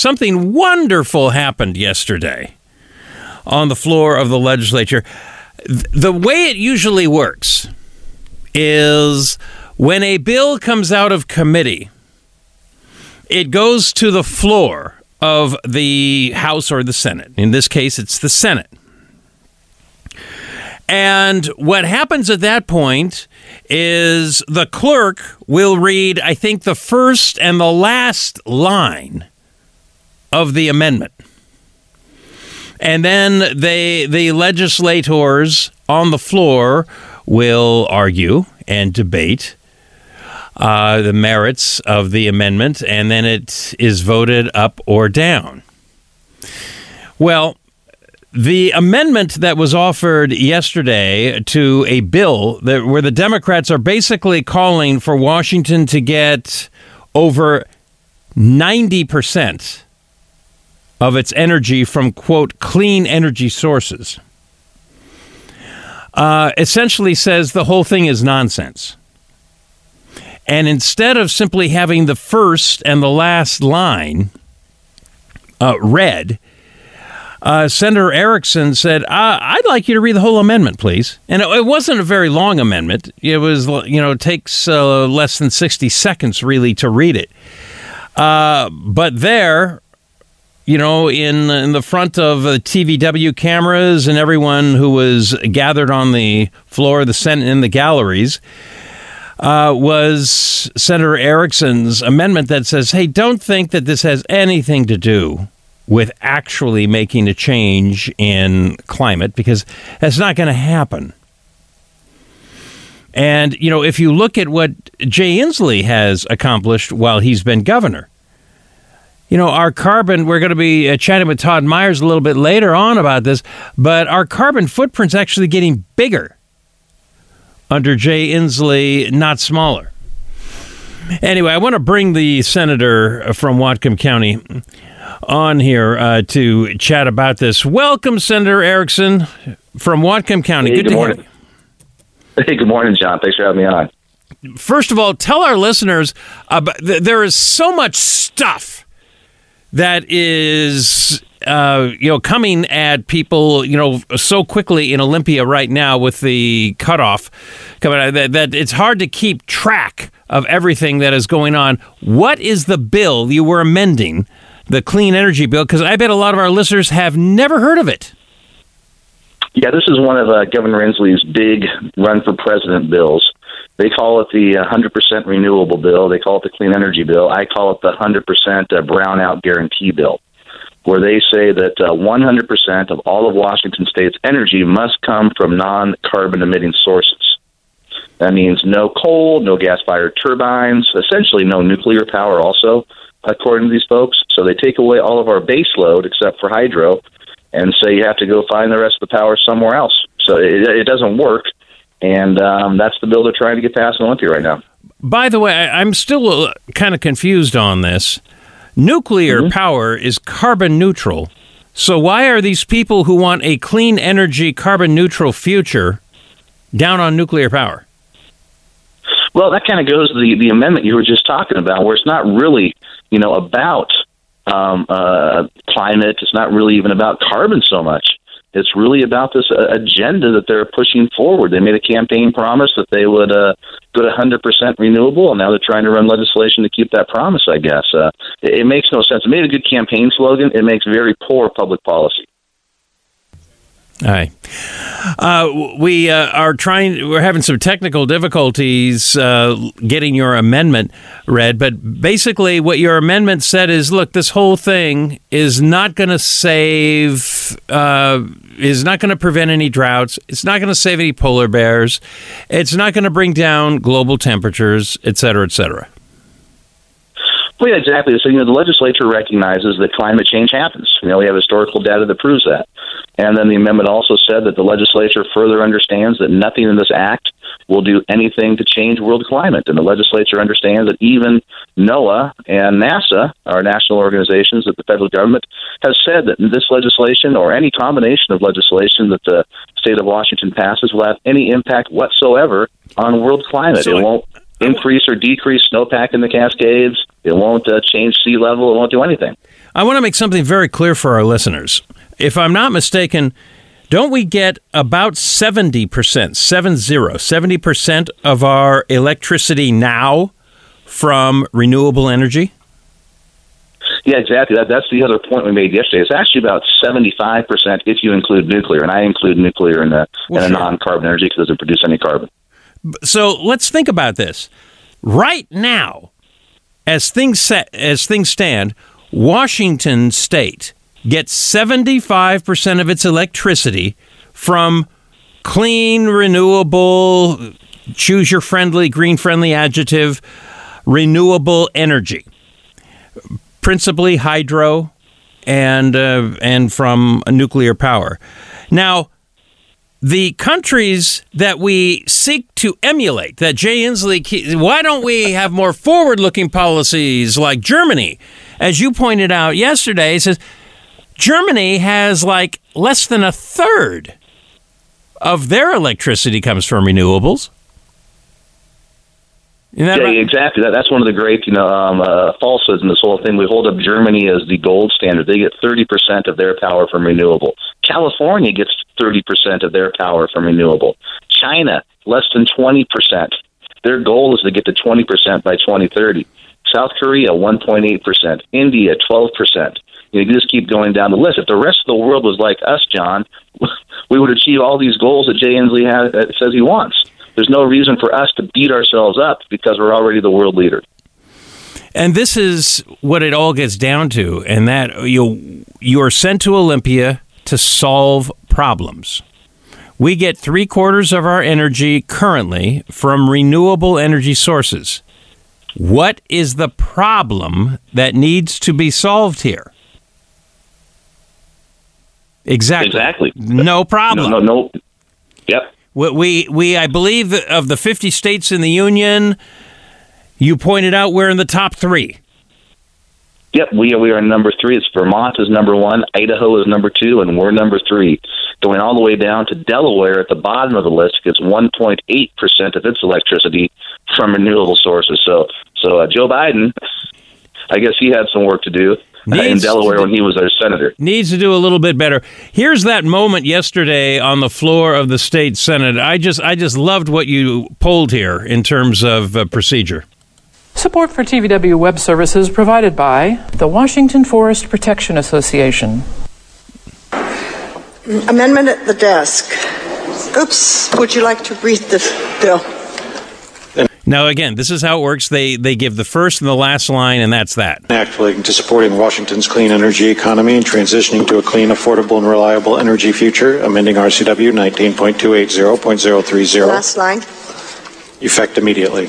something wonderful happened yesterday on the floor of the legislature. The way it usually works is when a bill comes out of committee, it goes to the floor of the House or the Senate. In this case, it's the Senate. And what happens at that point is the clerk will read, I think, the first and the last line of the amendment. And then the legislators on the floor will argue and debate the merits of the amendment, and then it is voted up or down. Well, the amendment that was offered yesterday to a bill where the Democrats are basically calling for Washington to get over 90% of its energy from, quote, clean energy sources, essentially says the whole thing is nonsense. And instead of simply having the first and the last line read, Senator Erickson said, I'd like you to read the whole amendment, please. And it wasn't a very long amendment. It was, it takes less than 60 seconds, really, to read it. But there, in the front of TVW cameras and everyone who was gathered on the floor of the Senate in the galleries, was Senator Erickson's amendment that says, hey, don't think that this has anything to do with actually making a change in climate, because that's not going to happen. And, if you look at what Jay Inslee has accomplished while he's been governor, our carbon, we're going to be chatting with Todd Myers a little bit later on about this, but our carbon footprint's actually getting bigger under Jay Inslee, not smaller. Anyway, I want to bring the senator from Whatcom County on here to chat about this. Welcome, Senator Erickson from Whatcom County. Hey, good morning. Hey, good morning, John. Thanks for having me on. First of all, tell our listeners about there is so much stuff that is coming at people, so quickly in Olympia right now with the cutoff coming out, that it's hard to keep track of everything that is going on. What is the bill you were amending, the clean energy bill? Because I bet a lot of our listeners have never heard of it. Yeah, this is one of Governor Inslee's big run for president bills. They call it the 100% renewable bill. They call it the clean energy bill. I call it the 100% brownout guarantee bill, where they say that 100% of all of Washington State's energy must come from non-carbon emitting sources. That means no coal, no gas-fired turbines, essentially no nuclear power also, according to these folks. So they take away all of our base load except for hydro and say you have to go find the rest of the power somewhere else. So it doesn't work. And that's the bill they're trying to get passed in Olympia right now. By the way, I'm still kind of confused on this. Nuclear power is carbon neutral. So why are these people who want a clean energy, carbon neutral future down on nuclear power? Well, that kind of goes to the amendment you were just talking about, where it's not really, about climate. It's not really even about carbon so much. It's really about this agenda that they're pushing forward. They made a campaign promise that they would go to 100% renewable, and now they're trying to run legislation to keep that promise, I guess. It makes no sense. It made a good campaign slogan. It makes very poor public policy. All right. We're having some technical difficulties getting your amendment read, but basically what your amendment said is, look, this whole thing is not going to is not going to prevent any droughts. It's not going to save any polar bears. It's not going to bring down global temperatures, et cetera, et cetera. Well, yeah, exactly. So, the legislature recognizes that climate change happens. We have historical data that proves that. And then the amendment also said that the legislature further understands that nothing in this act will do anything to change world climate. And the legislature understands that even NOAA and NASA, our national organizations that the federal government, has said that this legislation or any combination of legislation that the state of Washington passes will have any impact whatsoever on world climate. It won't increase or decrease snowpack in the Cascades. It won't change sea level. It won't do anything. I want to make something very clear for our listeners. If I'm not mistaken, don't we get about 70% of our electricity now from renewable energy? Yeah, exactly. That's the other point we made yesterday. It's actually about 75% if you include nuclear, and I include nuclear in a non-carbon energy because it doesn't produce any carbon. So let's think about this. Right now, as things stand, Washington State gets 75% of its electricity from clean, renewable, choose your friendly, green-friendly adjective, renewable energy. Principally hydro and from nuclear power. Now, the countries that we seek to emulate, that Jay Inslee, why don't we have more forward-looking policies like Germany? As you pointed out yesterday, it says Germany has like less than a third of their electricity comes from renewables. Right? Exactly. That's one of the great, falsehoods in this whole thing. We hold up Germany as the gold standard. They get 30% of their power from renewable. California gets 30% of their power from renewable. China, less than 20%. Their goal is to get to 20% by 2030. South Korea, 1.8%. India, 12%. You just keep going down the list. If the rest of the world was like us, John, we would achieve all these goals that Jay Inslee says he wants. There's no reason for us to beat ourselves up because we're already the world leader. And this is what it all gets down to, and that you are sent to Olympia to solve problems. We get 3/4 of our energy currently from renewable energy sources. What is the problem that needs to be solved here? Exactly. No problem. No. Yep. We I believe of the 50 states in the union, you pointed out we're in the top 3. Yep, we are number 3. It's Vermont is number 1, Idaho is number 2, and we're number 3. Going all the way down to Delaware at the bottom of the list gets 1.8% of its electricity from renewable sources. So Joe Biden, I guess he had some work to do in Delaware when he was our senator. Needs to do a little bit better. Here's that moment yesterday on the floor of the state Senate. I just loved what you polled here in terms of procedure. Support for TVW web services provided by the Washington Forest Protection Association. Amendment at the desk. Oops, would you like to read the bill? Now, again, this is how it works. They give the first and the last line, and that's that. Act relating to supporting Washington's clean energy economy and transitioning to a clean, affordable, and reliable energy future, amending RCW 19.280.030. Last line. Effect immediately.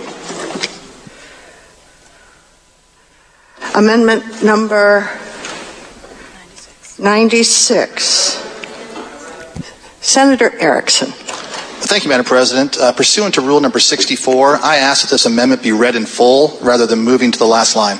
Amendment number 96. Senator Erickson. Thank you, Madam President. Pursuant to Rule number 64, I ask that this amendment be read in full rather than moving to the last line.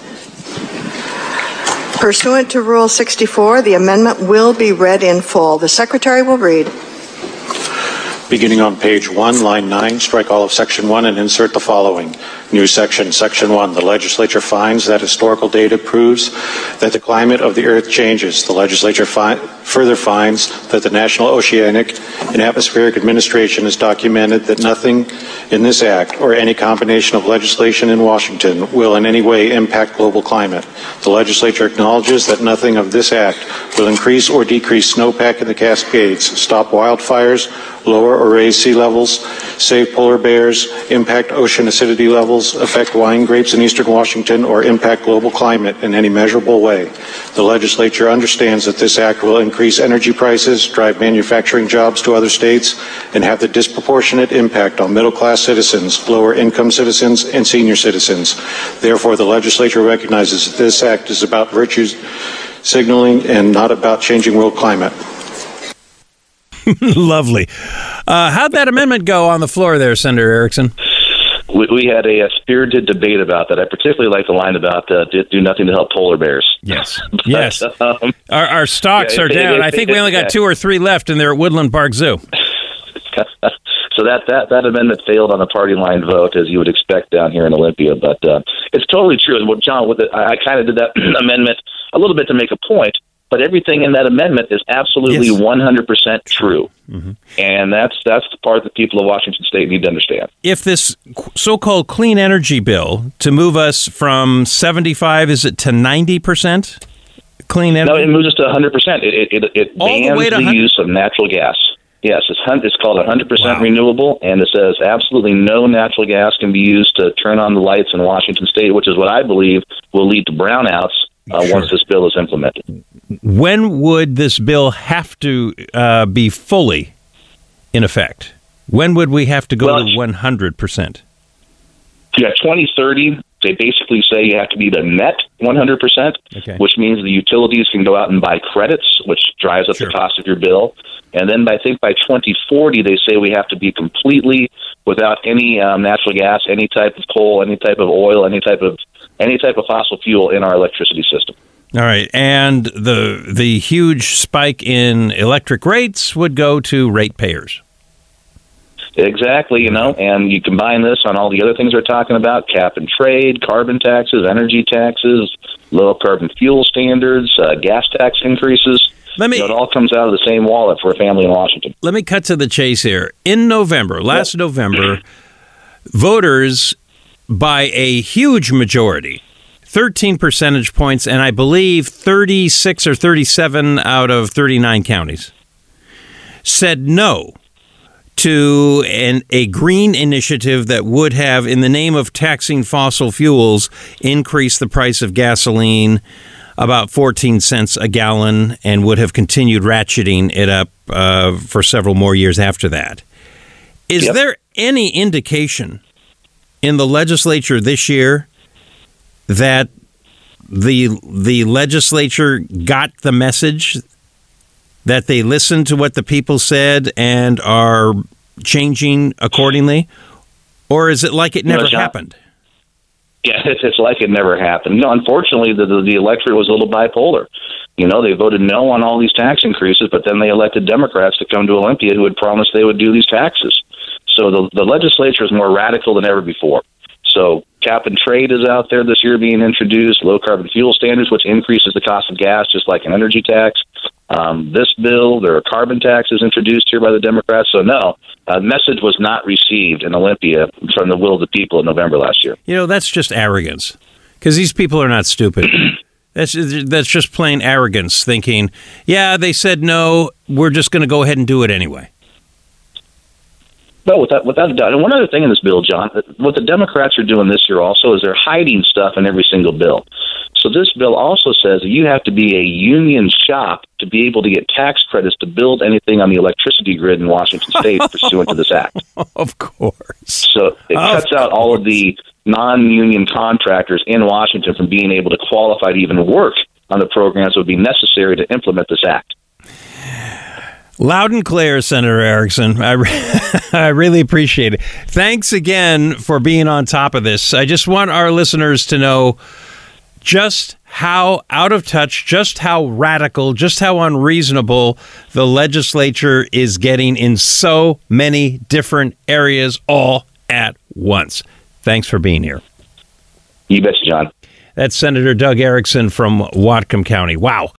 Pursuant to Rule 64, the amendment will be read in full. The Secretary will read. Beginning on page 1, line 9, strike all of Section 1 and insert the following. New section, Section 1. The legislature finds that historical data proves that the climate of the Earth changes. The legislature further finds that the National Oceanic and Atmospheric Administration has documented that nothing in this act or any combination of legislation in Washington will in any way impact global climate. The legislature acknowledges that nothing of this act will increase or decrease snowpack in the Cascades, stop wildfires, lower or raise sea levels, save polar bears, impact ocean acidity levels, affect wine grapes in eastern Washington, or impact global climate in any measurable way. The legislature understands that this act will increase energy prices, drive manufacturing jobs to other states, and have the disproportionate impact on middle-class citizens, lower-income citizens, and senior citizens. Therefore, the legislature recognizes that this act is about virtue signaling and not about changing world climate. Lovely. How'd that amendment go on the floor there, Senator Erickson? We had a spirited debate about that. I particularly like the line about do nothing to help polar bears. Yes. Yes. Our stocks are down. I think we only got 2 or 3 left, and they're at Woodland Park Zoo. So that amendment failed on a party line vote, as you would expect down here in Olympia. But it's totally true. Well, John, I kind of did that amendment a little bit to make a point, but everything in that amendment is absolutely 100% true. Mm-hmm. And that's the part that people of Washington State need to understand. If this so-called clean energy bill to move us from 75, is it to 90% clean energy? No, it moves us to 100%. It bans the use of natural gas. Yes, it's called 100% renewable, and it says absolutely no natural gas can be used to turn on the lights in Washington State, which is what I believe will lead to brownouts once this bill is implemented. When would this bill have to be fully in effect? When would we have to go to 100%? Yeah, 2030, they basically say you have to be the net 100%, which means the utilities can go out and buy credits, which drives up the cost of your bill. And then I think by 2040, they say we have to be completely without any natural gas, any type of coal, any type of oil, any type of fossil fuel in our electricity system. All right, and the huge spike in electric rates would go to ratepayers. Exactly, and you combine this on all the other things we're talking about, cap and trade, carbon taxes, energy taxes, low carbon fuel standards, gas tax increases. It all comes out of the same wallet for a family in Washington. Let me cut to the chase here. In November, last November, voters, by a huge majority, 13 percentage points, and I believe 36 or 37 out of 39 counties, said no to a green initiative that would have, in the name of taxing fossil fuels, increased the price of gasoline about 14 cents a gallon and would have continued ratcheting it up for several more years after that. Is there any indication in the legislature this year that the legislature got the message, that they listened to what the people said and are changing accordingly? Or is it like it never happened? Yeah, it's like it never happened. Unfortunately, the electorate was a little bipolar. They voted no on all these tax increases, but then they elected Democrats to come to Olympia who had promised they would do these taxes. So the legislature is more radical than ever before. So cap and trade is out there this year being introduced, low carbon fuel standards, which increases the cost of gas, just like an energy tax. This bill, there are carbon taxes introduced here by the Democrats. So no, the message was not received in Olympia from the will of the people in November last year. That's just arrogance, because these people are not stupid. That's just plain arrogance, thinking, they said no, we're just going to go ahead and do it anyway. No, without a doubt. And one other thing in this bill, John, what the Democrats are doing this year also is they're hiding stuff in every single bill. So this bill also says that you have to be a union shop to be able to get tax credits to build anything on the electricity grid in Washington State pursuant to this act. Of course. So it cuts out all of the non-union contractors in Washington from being able to qualify to even work on the programs that would be necessary to implement this act. Loud and clear, Senator Erickson. I really appreciate it. Thanks again for being on top of this. I just want our listeners to know just how out of touch, just how radical, just how unreasonable the legislature is getting in so many different areas all at once. Thanks for being here. You betcha, John. That's Senator Doug Erickson from Whatcom County. Wow.